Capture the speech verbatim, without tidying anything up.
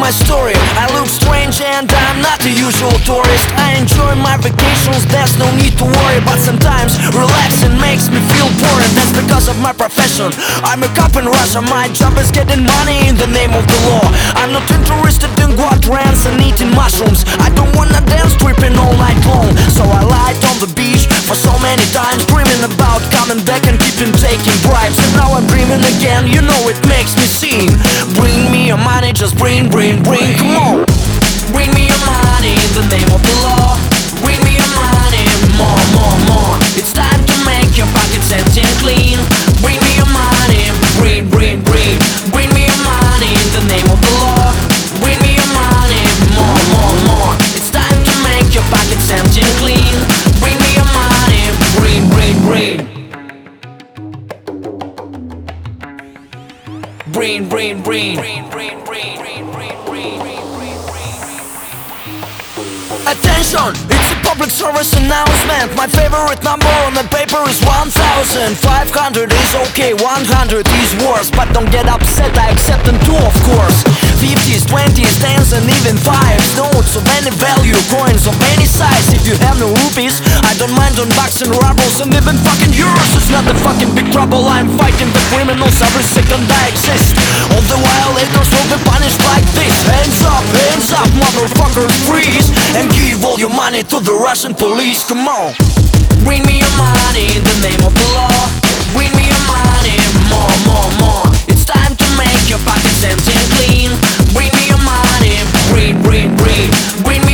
my story. I look strange and I'm not the usual tourist. I enjoy my vacations, there's no need to worry. But sometimes relaxing makes me feel boring. That's because of my profession. I'm a cop in Russia. My job is getting money in the name of the law. I'm not interested in quadrants and eating mushrooms. I don't wanna dance tripping all night long. So I lied on the beach for so many times, dreaming about coming back and keeping taking bribes. And now I'm dreaming again, you know it makes me sing. Bring me your money, just bring, bring, bring, come on. Bring me your money in the name of the law. Bring me your money, more, more, more. It's time to make your pockets empty and clean. Bring me your money, bring, bring, bring. Bring me your money in the name of the law. Bring me your money, more, more, more. It's time to make your pockets empty and clean. Bring me your money, bring, bring, bring. Bring, bring, bring. Attention! It's a public service announcement. My favorite number on the paper is one thousand. Five hundred is okay, one hundred is worse. But don't get upset, I accept them too, of course. Fifties, twenties, tens and even fives. Notes of any value, coins of any size. If you have no rupees, I don't mind on bucks and rubles. And even fucking euros is not the fucking big trouble. I'm fighting the criminals every second I exist. All the violators will be punished like this. Hands up, hands up, motherfuckers, freeze. And give all your money to the Russian police, come on. Bring me your money in the name of the law. Bring me your money, more, more, more. It's time to make your pockets empty and clean. Bring me your money, bring, bring, bring. Bring me